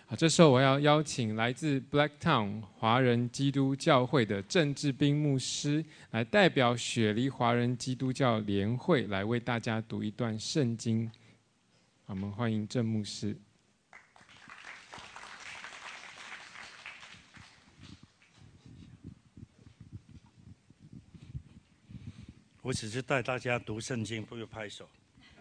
好，这时候我要邀请来自 Blacktown 华人基督教会的郑志斌牧师，来代表雪梨华人基督教联会来为大家读一段圣经。我们欢迎郑牧师。 我只是带大家读圣经，不用拍手。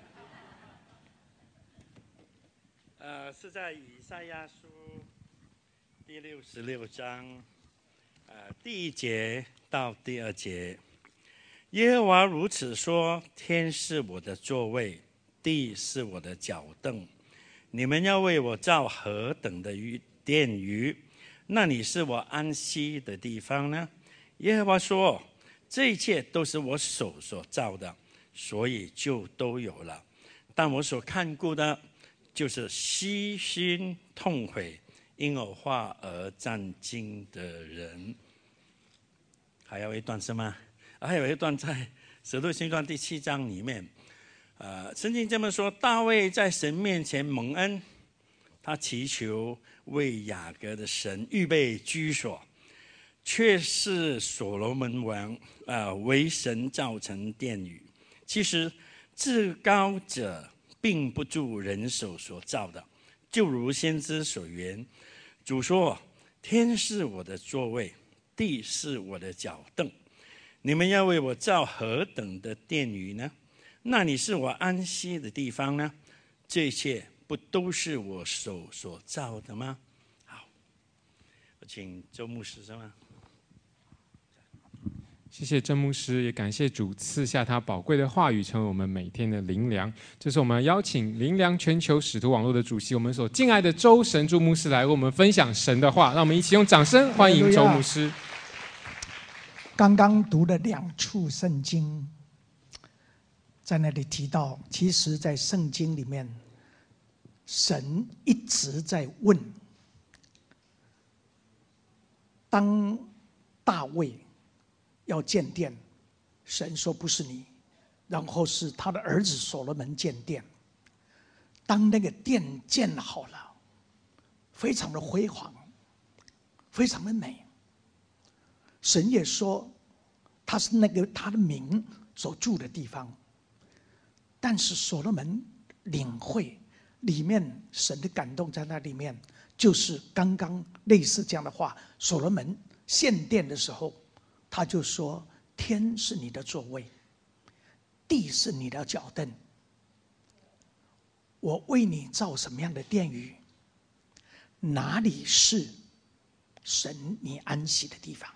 是在以赛亚书第66章，第1节到第2节。耶和华如此说：天是我的座位，地是我的脚凳。你们要为我造何等的殿宇？那里是我安息的地方呢？耶和华说：这一切都是我手所造的，所以就都有了。但我所看顾的，就是悉心痛悔，因我话而战兢的人。还有一段是吗？还有一段在《使徒行传》第7章里面，圣经这么说：大卫在神面前蒙恩，他祈求为雅各的神预备居所，却是所罗门王为神造成殿宇。其实至高者并不住人手所造的，就如先知所言，主说：天是我的座位，地是我的脚凳。你们要为我造何等的殿宇呢？那里是我安息的地方呢？这一切不都是我手所造的吗？好，我请周牧师是吗？ 谢谢郑牧师，也感谢主赐下他宝贵的话语，成为我们每天的灵粮。这是我们邀请灵粮全球使徒网络的主席，我们所敬爱的周神助牧师来为我们分享神的话。让我们一起用掌声欢迎周牧师。 刚刚读了2处圣经，在那里提到，其实在圣经里面，神一直在问，当大卫要建殿，神说不是你，然后是他的儿子所罗门建殿。当那个殿建好了，非常的辉煌，非常的美，神也说他是那个他的名所住的地方。但是所罗门领会里面神的感动在那里面，就是刚刚类似这样的话。所罗门献殿的时候，他就说：天是你的座位，地是你的脚凳。我为你造什么样的殿宇？哪里是神你安息的地方？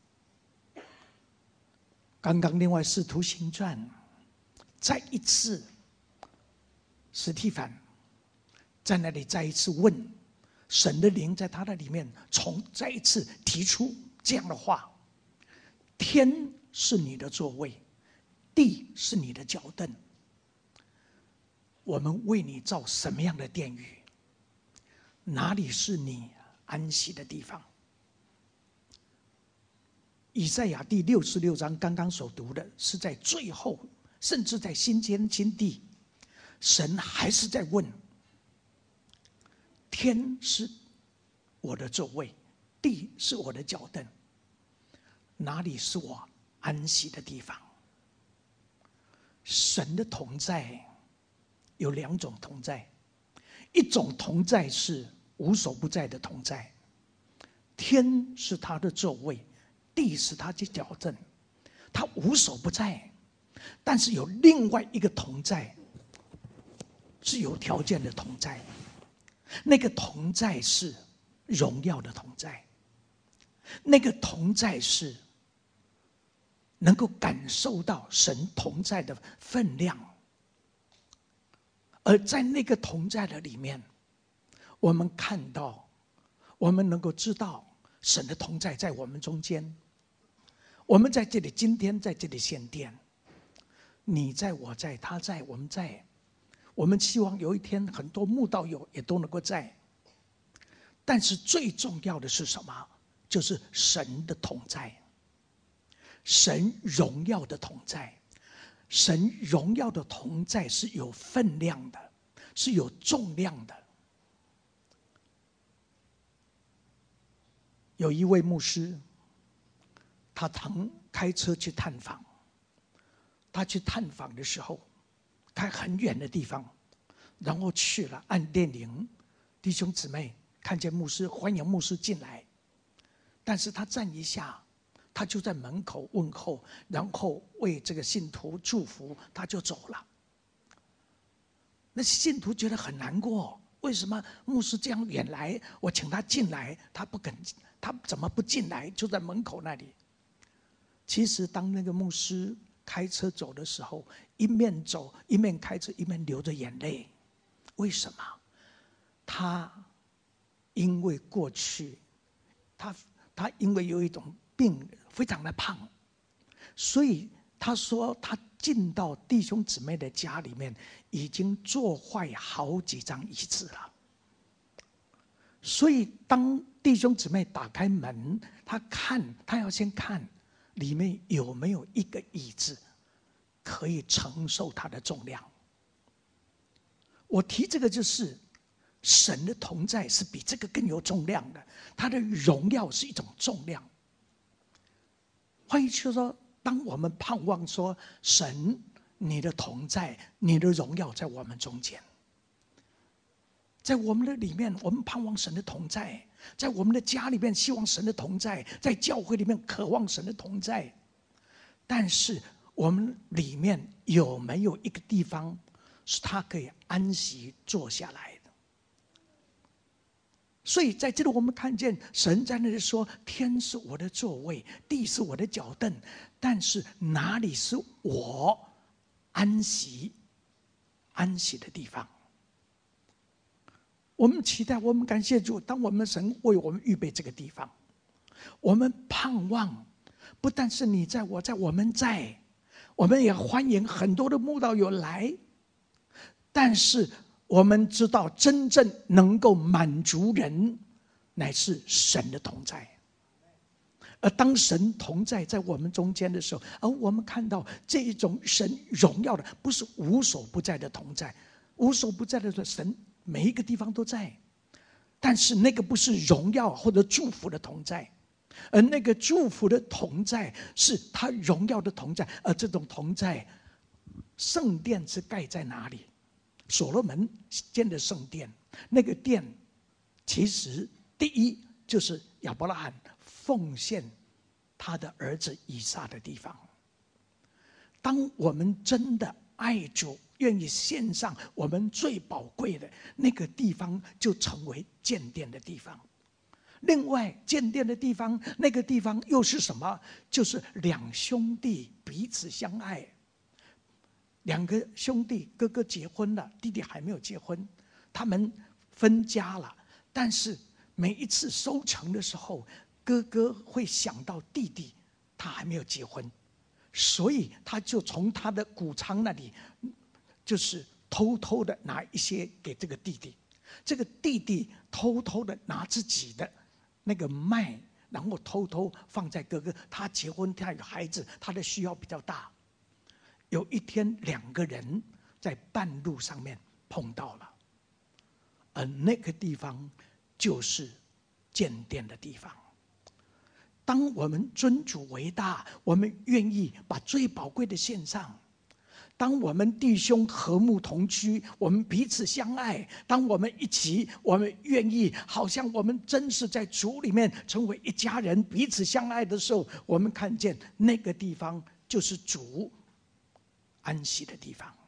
刚刚另外使徒行传再一次，司提反在那里再一次问，神的灵在他的里面再一次提出这样的话：天是你的座位，地是你的脚凳。我们为你造什么样的殿宇？哪里是你安息的地方？以赛亚第66章刚刚所读的，是在最后，甚至在新天新地，神还是在问：天是我的座位，地是我的脚凳，哪里是我安息的地方？神的同在有2种同在，一种同在是无所不在的同在，天是他的座位，地是他的脚凳，他无所不在。但是有另外一个同在，是有条件的同在，那个同在是荣耀的同在，那个同在是能够感受到神同在的分量。而在那个同在的里面，我们看到，我们能够知道神的同在在我们中间。我们在这里，今天在这里献殿，你在，我在，他在，我们在。我们希望有一天很多慕道友也都能够在。但是最重要的是什么？就是神的同在，神荣耀的同在。神荣耀的同在是有分量的，是有重量的。 有一位牧师，他常开车去探访。他去探访的时候，开很远的地方，然后去了按电铃，弟兄姊妹看见牧师，欢迎牧师进来，但是他站一下，他就在门口问候，然后为这个信徒祝福，他就走了。那信徒觉得很难过，为什么牧师这样远来，我请他进来，他不肯，他怎么不进来？就在门口那里。其实当那个牧师开车走的时候，一面走一面开车，一面流着眼泪。为什么？他因为过去，他因为有一种病，非常的胖，所以他说他进到弟兄姊妹的家里面，已经坐坏好几张椅子了。所以当弟兄姊妹打开门，他要先看里面有没有一个椅子可以承受它的重量。我提这个就是神的同在是比这个更有重量的，他的荣耀是一种重量。换句话说，当我们盼望说神你的同在，你的荣耀在我们中间，在我们的里面，我们盼望神的同在，在我们的家里面希望神的同在，在教会里面渴望神的同在。但是我们里面有没有一个地方是他可以安息坐下来的？所以在这里我们看见神在那里说，天是我的座位，地是我的脚凳，但是哪里是我安息的地方？我们期待，我们感谢主，当我们神为我们预备这个地方，我们盼望不但是你在我在，我们在，我们也欢迎很多的慕道友来，但是我们知道真正能够满足人乃是神的同在。而当神同在在我们中间的时候，而我们看到这一种神荣耀的，不是无所不在的同在。无所不在的神每一个地方都在，但是那个不是荣耀或者祝福的同在，而那个祝福的同在是他荣耀的同在。而这种同在，圣殿是盖在哪里？所罗门建的圣殿，那个殿其实第一就是亚伯拉罕奉献他的儿子以撒的地方。当我们真的爱主，愿意献上我们最宝贵的那个地方，就成为建殿的地方。另外建殿的地方，那个地方又是什么？就是两兄弟彼此相爱。两个兄弟，哥哥结婚了，弟弟还没有结婚，他们分家了。但是每一次收成的时候，哥哥会想到弟弟他还没有结婚，所以他就从他的谷仓那里，就是偷偷的拿一些给这个弟弟。这个弟弟偷偷的拿自己的那个麦，然后偷偷放在哥哥。他结婚，他有孩子，他的需要比较大。有一天，两个人在半路上面碰到了，而那个地方就是建殿的地方。当我们尊主为大，我们愿意把最宝贵的献上。当我们弟兄和睦同居，我们彼此相爱，当我们一起，我们愿意好像我们真是在主里面成为一家人，彼此相爱的时候，我们看见那个地方就是主安息的地方。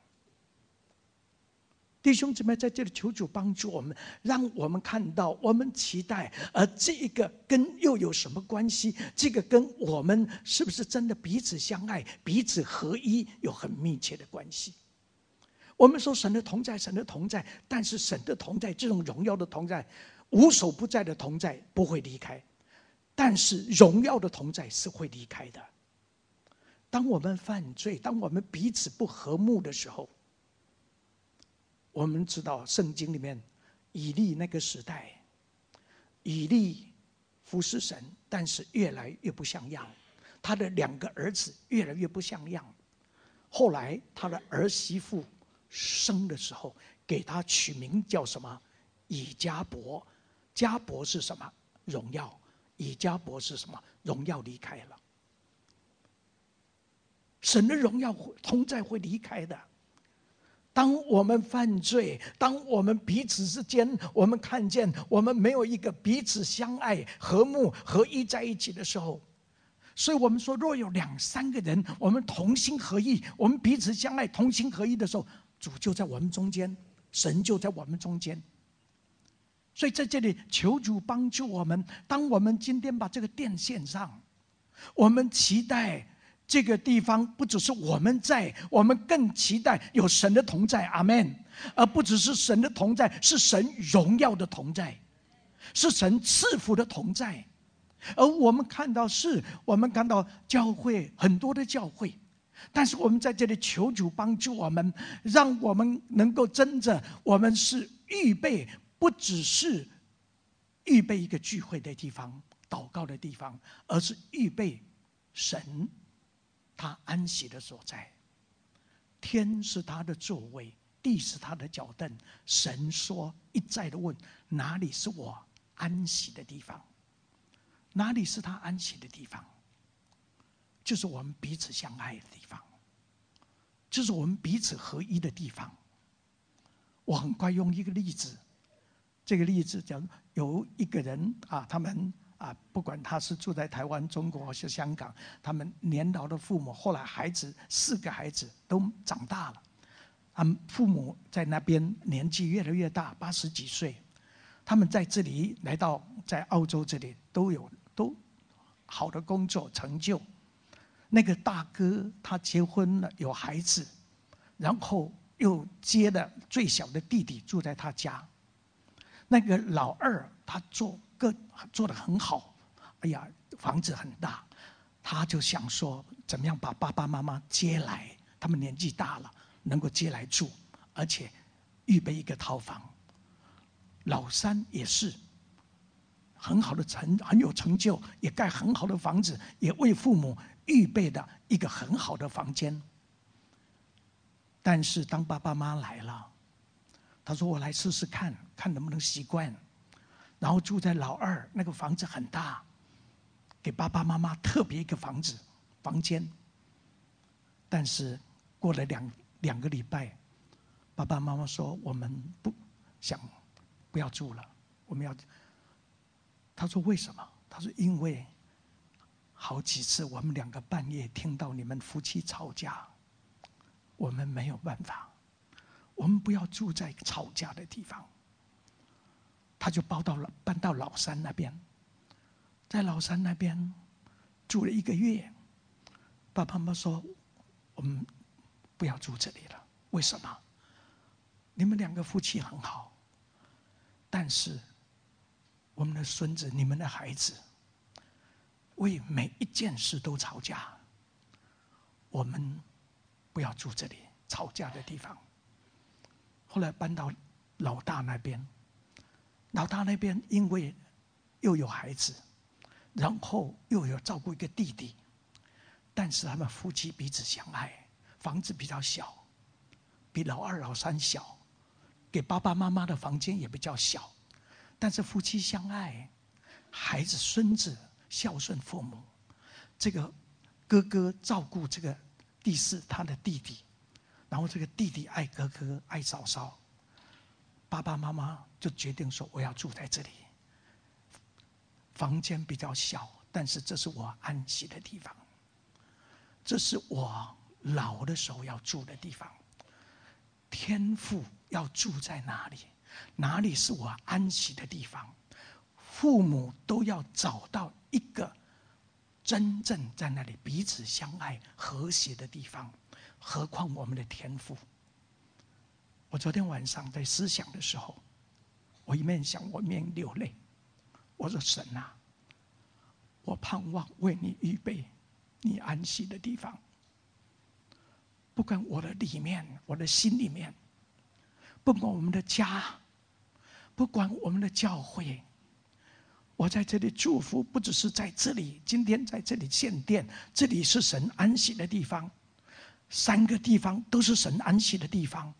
弟兄姊妹，在这里求主帮助我们，让我们看到，我们期待，而这个跟又有什么关系？这个跟我们是不是真的彼此相爱、彼此合一有很密切的关系？我们说神的同在，神的同在，但是神的同在，这种荣耀的同在，无所不在的同在不会离开，但是荣耀的同在是会离开的。当我们犯罪，当我们彼此不和睦的时候，我们知道圣经里面以利那个时代，以利服侍神，但是越来越不像样，他的两个儿子越来越不像样。后来他的儿媳妇生的时候，给他取名叫什么？以迦伯。迦伯是什么？荣耀。 以迦博士什么荣耀离开了。神的荣耀同在会离开的。当我们犯罪，当我们彼此之间，我们看见我们没有一个彼此相爱、和睦、合一在一起的时候，所以我们说，若有2、3个人，我们同心合意，我们彼此相爱、同心合意的时候，主就在我们中间，神就在我们中间。所以在这里求主帮助我们，当我们今天把这个殿献上，我们期待这个地方不只是我们在，我们更期待有神的同在，阿们。而不只是神的同在，是神荣耀的同在，是神赐福的同在。而我们看到教会很多的教会，但是我们在这里求主帮助我们，让我们能够真正，我们是预备，不只是预备一个聚会的地方、祷告的地方，而是预备神他安息的所在。天是他的座位，地是他的脚凳。神说，一再的问，哪里是我安息的地方？哪里是他安息的地方？就是我们彼此相爱的地方，就是我们彼此合一的地方。我很快用一个例子，这个例子讲有一个人他们不管他是住在台湾、中国或是香港，他们年老的父母，后来4个孩子都长大了，他们父母在那边年纪越来越大，80几岁，他们在这里来到在澳洲这里都好的工作成就。那个大哥他结婚了，有孩子，然后又接了最小的弟弟住在他家。那个老二他做得很好，房子很大，他就想说怎么样把爸爸妈妈接来，他们年纪大了，能够接来住，而且预备一个套房。老三也是很有成就，也盖很好的房子，也为父母预备的一个很好的房间。但是当爸爸妈妈来了，他说我来试试看能不能习惯，然后住在老二那个房子很大，给爸爸妈妈特别一个房间。但是过了两个礼拜，爸爸妈妈说我们不要住了，我们要。他说为什么？他说因为好几次我们2个半夜听到你们夫妻吵架，我们没有办法，我们不要住在吵架的地方。他就搬到老三那边，在老三那边住了1个月。爸爸妈妈说我们不要住这里了，为什么？你们2个夫妻很好，但是我们的孙子，你们的孩子，为每一件事都吵架，我们不要住这里吵架的地方。后来搬到老大那边，老大那边因为又有孩子，然后又有照顾一个弟弟，但是他们夫妻彼此相爱，房子比较小，比老二老三小，给爸爸妈妈的房间也比较小，但是夫妻相爱，孩子孙子孝顺父母。这个哥哥照顾这个第4他的弟弟，然后这个弟弟爱哥哥爱嫂嫂。爸爸妈妈就决定说我要住在这里，房间比较小，但是这是我安息的地方，这是我老的时候要住的地方。天父要住在哪里？哪里是我安息的地方？父母都要找到一个真正在那里彼此相爱和谐的地方，何况我们的天父。我昨天晚上在思想的时候，我一面想我一面流泪。我说神啊，我盼望为你预备你安息的地方。不管我的里面，我的心里面，不管我们的家，不管我们的教会，我在这里祝福，不只是在这里，今天在这里献殿，这里是神安息的地方。3个地方都是神安息的地方。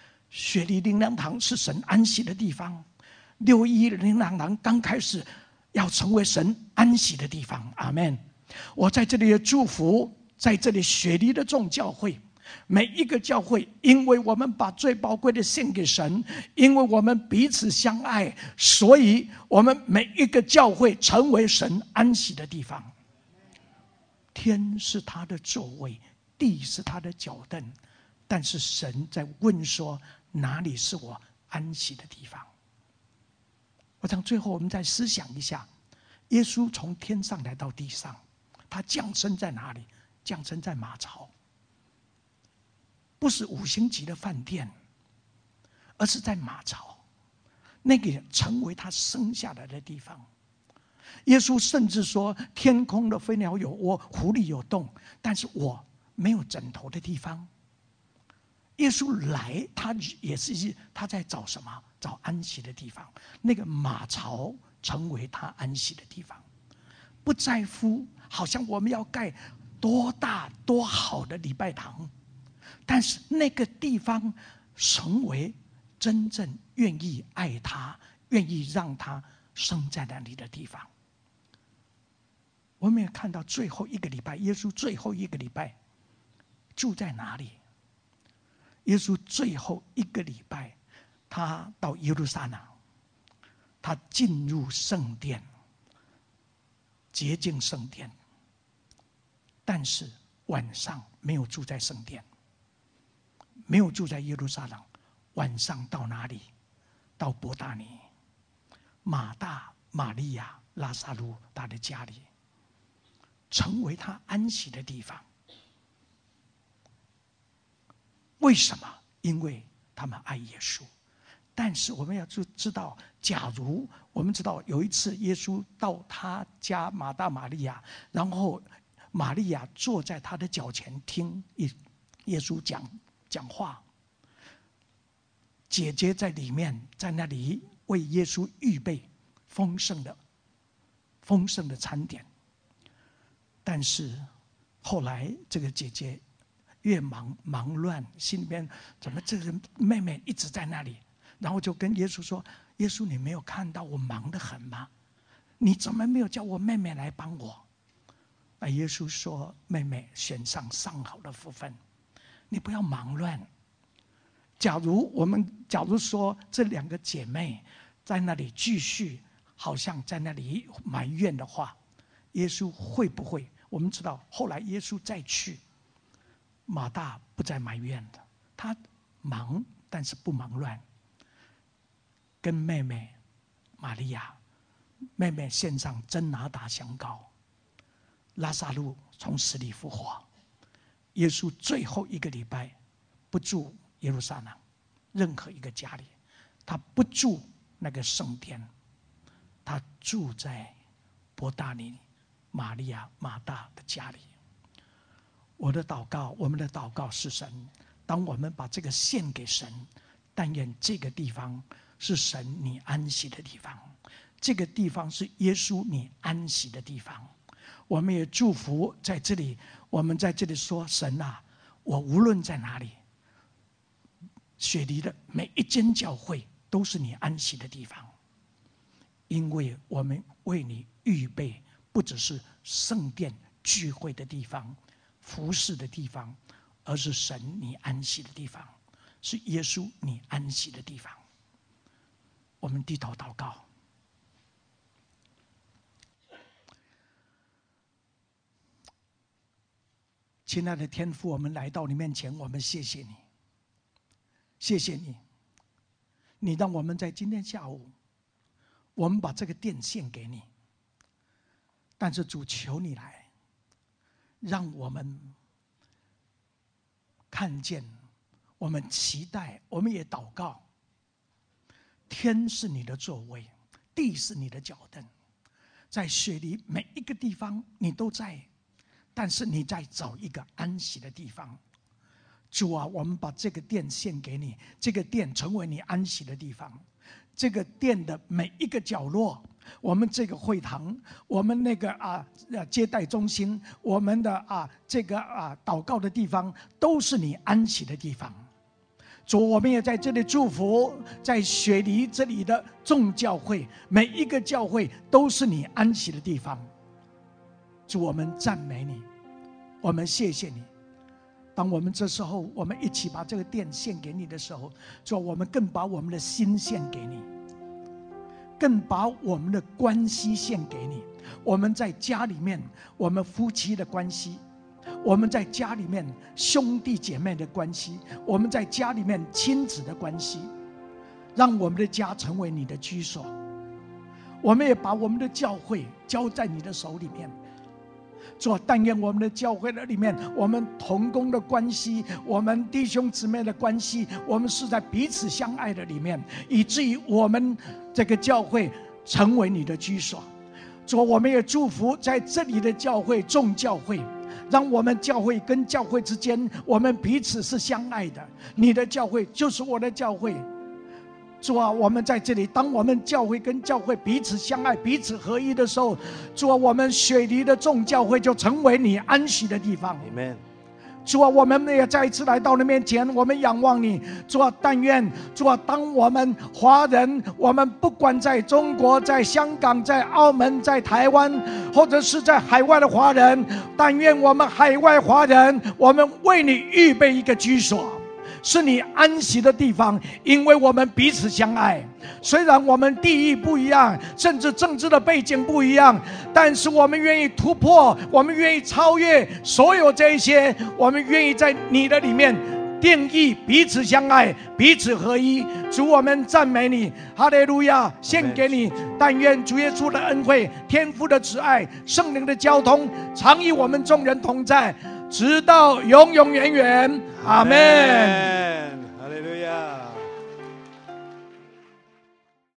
雪梨灵粮堂是神安息的地方，6一灵粮堂刚开始要成为神安息的地方。阿们。我在这里也祝福在这里雪梨的众教会，每一个教会，因为我们把最宝贵的献给神，因为我们彼此相爱，所以我们每一个教会成为神安息的地方。天是他的座位，地是他的脚凳，但是神在问说，哪里是我安息的地方？我想最后我们再思想一下，耶稣从天上来到地上，他降生在哪里？降生在马槽，不是5星级的饭店，而是在马槽，那个成为他生下来的地方。耶稣甚至说，天空的飞鸟有窝，湖里有洞，但是我没有枕头的地方。耶稣来，他也是他在找什么？找安息的地方。那个马槽成为他安息的地方，不在乎好像我们要盖多大多好的礼拜堂，但是那个地方成为真正愿意爱他、愿意让他生在那里的地方。我们也看到最后一个礼拜，耶稣最后一个礼拜住在哪里？耶稣最后一个礼拜，他到耶路撒冷，他进入圣殿，洁净圣殿，但是晚上没有住在圣殿，没有住在耶路撒冷，晚上到哪里？到伯大尼，马大、玛利亚、拉撒路他的家里，成为他安息的地方。为什么？因为他们爱耶稣。但是我们要知道，假如我们知道有一次耶稣到他家马大玛利亚，然后玛利亚坐在他的脚前听耶稣讲话，姐姐在里面，在那里为耶稣预备丰盛的餐点。但是后来这个姐姐越忙乱，心里面怎么这个妹妹一直在那里，然后就跟耶稣说：“耶稣，你没有看到我忙得很吗？你怎么没有叫我妹妹来帮我？”那耶稣说：“妹妹选上上好的福分，你不要忙乱。”假如说这2个姐妹在那里继续好像在那里埋怨的话，耶稣会不会？我们知道后来耶稣再去，马大不再埋怨的，他忙但是不忙乱，跟妹妹玛利亚，妹妹献上真拿达香膏，拉撒路从死里复活。耶稣最后一个礼拜不住耶路撒冷任何一个家里，他不住那个圣殿，他住在伯大尼玛利亚马大的家里。我们的祷告是神，当我们把这个献给神，但愿这个地方是神你安息的地方，这个地方是耶稣你安息的地方。我们也祝福在这里，我们在这里说，神啊，我无论在哪里，雪梨的每一间教会都是你安息的地方，因为我们为你预备不只是圣殿聚会的地方、服侍的地方，而是神你安息的地方，是耶稣你安息的地方。我们低头祷告。亲爱的天父，我们来到你面前，我们谢谢你，谢谢你，你让我们在今天下午，我们把这个殿献给你。但是主，求你来，让我们看见，我们期待，我们也祷告。天是你的座位，地是你的脚凳，在雪梨每一个地方你都在，但是你在找一个安息的地方。主啊，我们把这个殿献给你，这个殿成为你安息的地方。这个殿的每一个角落，我们这个会堂，我们那个接待中心，我们的这个祷告的地方，都是你安息的地方。 主，我们也在这里祝福在雪梨这里的众教会，每一个教会都是你安息的地方。主，我们赞美你，我们谢谢你。当我们这时候我们一起把这个殿献给你的时候，主，我们更把我们的心献给你，更把我们的关系献给你。我们在家里面，我们夫妻的关系，我们在家里面兄弟姐妹的关系，我们在家里面亲子的关系，让我们的家成为你的居所。我们也把我们的教会交在你的手里面。主，但愿我们的教会的里面，我们同工的关系，我们弟兄姊妹的关系，我们是在彼此相爱的里面，以至于我们这个教会成为你的居所。主，我们也祝福在这里的教会众教会，让我们教会跟教会之间，我们彼此是相爱的。你的教会就是我的教会。主啊，我们在这里，当我们教会跟教会彼此相爱、彼此合一的时候，主啊，我们雪梨的众教会就成为你安息的地方。 Amen。 主啊，我们也再一次来到你面前，我们仰望你。主啊，但愿主啊，当我们华人，我们不管在中国、在香港、在澳门、在台湾，或者是在海外的华人，但愿我们海外华人，我们为你预备一个居所，是你安息的地方，因为我们彼此相爱。虽然我们地域不一样，甚至政治的背景不一样，但是我们愿意突破，我们愿意超越所有这一些，我们愿意在你的里面定义彼此相爱，彼此合一。主，我们赞美你，哈利路亚，献给你。但愿主耶稣的恩惠、天父的慈爱、圣灵的交通，常与我们众人同在，直到永永远远。阿们。